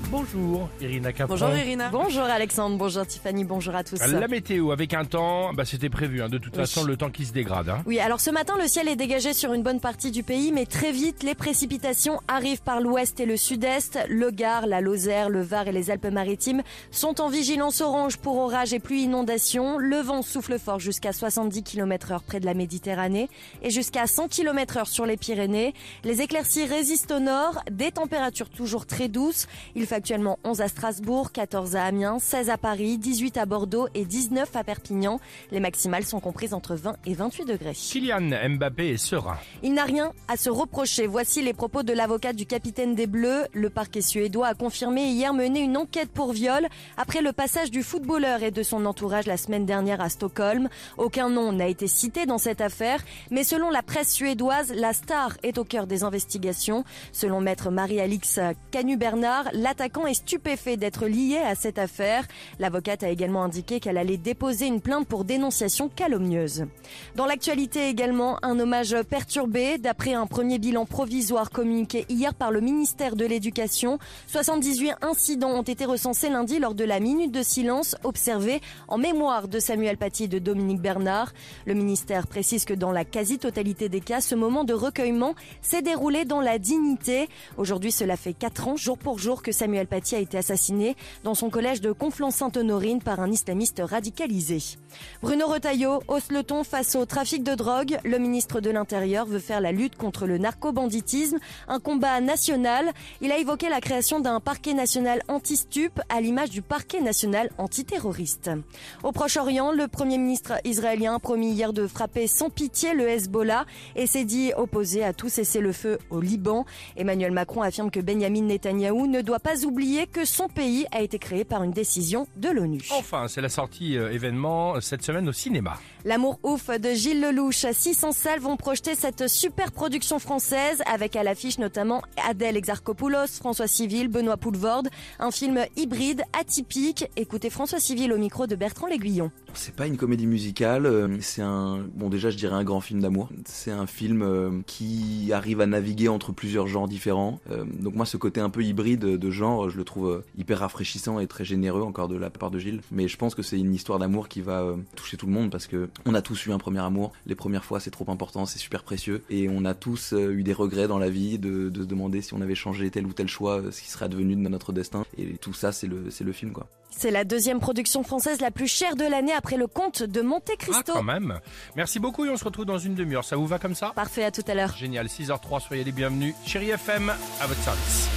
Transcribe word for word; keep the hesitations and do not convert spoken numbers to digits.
Bonjour Irina Capron. Bonjour Irina. Bonjour Alexandre, bonjour Tiffany, bonjour à tous. La météo avec un temps, bah c'était prévu, hein, de toute Oui. façon le temps qui se dégrade. Hein. Oui, alors ce matin le ciel est dégagé sur une bonne partie du pays, mais très vite les précipitations arrivent par l'ouest et le sud-est. Le Gard, la Lozère, le Var et les Alpes-Maritimes sont en vigilance orange pour orages et pluies inondations. Le vent souffle fort jusqu'à soixante-dix kilomètres heure près de la Méditerranée et jusqu'à cent kilomètres heure sur les Pyrénées. Les éclaircies résistent au nord, des températures toujours très douces. Il fait actuellement onze à Strasbourg, quatorze à Amiens, seize à Paris, dix-huit à Bordeaux et dix-neuf à Perpignan. Les maximales sont comprises entre vingt et vingt-huit degrés. Kylian Mbappé est serein. Il n'a rien à se reprocher. Voici les propos de l'avocat du capitaine des Bleus. Le parquet suédois a confirmé hier mener une enquête pour viol après le passage du footballeur et de son entourage la semaine dernière à Stockholm. Aucun nom n'a été cité dans cette affaire, mais selon la presse suédoise, la star est au cœur des investigations. Selon maître Marie-Alix Canu-Bernard, l'attaquant est stupéfait d'être lié à cette affaire. L'avocate a également indiqué qu'elle allait déposer une plainte pour dénonciation calomnieuse. Dans l'actualité également, un hommage perturbé. D'après un premier bilan provisoire communiqué hier par le ministère de l'Éducation, soixante-dix-huit incidents ont été recensés lundi lors de la minute de silence observée en mémoire de Samuel Paty et de Dominique Bernard. Le ministère précise que dans la quasi-totalité des cas, ce moment de recueillement s'est déroulé dans la dignité. Aujourd'hui, cela fait quatre ans, jour pour jour, que Samuel Paty a été assassiné dans son collège de Conflans-Sainte-Honorine par un islamiste radicalisé. Bruno Retailleau hausse le ton face au trafic de drogue. Le ministre de l'Intérieur veut faire la lutte contre le narco-banditisme un combat national. Il a évoqué la création d'un parquet national anti-stup à l'image du parquet national antiterroriste. Au Proche-Orient, le premier ministre israélien a promis hier de frapper sans pitié le Hezbollah et s'est dit opposé à tout cessez-le-feu au Liban. Emmanuel Macron affirme que Benyamin Netanyahou ne doit pas oublier que son pays a été créé par une décision de l'ONU. Enfin, c'est la sortie euh, événement cette semaine au cinéma. L'amour ouf de Gilles Lelouch. six cents salles vont projeter cette super production française avec à l'affiche notamment Adèle Exarchopoulos, François Civil, Benoît Poelvoorde. Un film hybride, atypique. Écoutez François Civil au micro de Bertrand L'Aiguillon. C'est pas une comédie musicale, c'est un, bon déjà je dirais un grand film d'amour. C'est un film euh, qui arrive à naviguer entre plusieurs genres différents. Euh, donc moi ce côté un peu hybride de genre, je le trouve euh, hyper rafraîchissant et très généreux encore de la part de Gilles. Mais je pense que c'est une histoire d'amour qui va euh, toucher tout le monde parce que on a tous eu un premier amour. Les premières fois c'est trop important, c'est super précieux. Et on a tous euh, eu des regrets dans la vie de, de se demander si on avait changé tel ou tel choix, euh, ce qui serait advenu de notre destin. Et tout ça c'est le, c'est le film quoi. C'est la deuxième production française la plus chère de l'année après Le Comte de Monte Ah, Cristo. quand même. Merci beaucoup et on se retrouve dans une demi-heure. Ça vous va comme ça ? Parfait, à tout à l'heure. Génial, six heures zéro trois, soyez les bienvenus. Chérie F M, à votre service.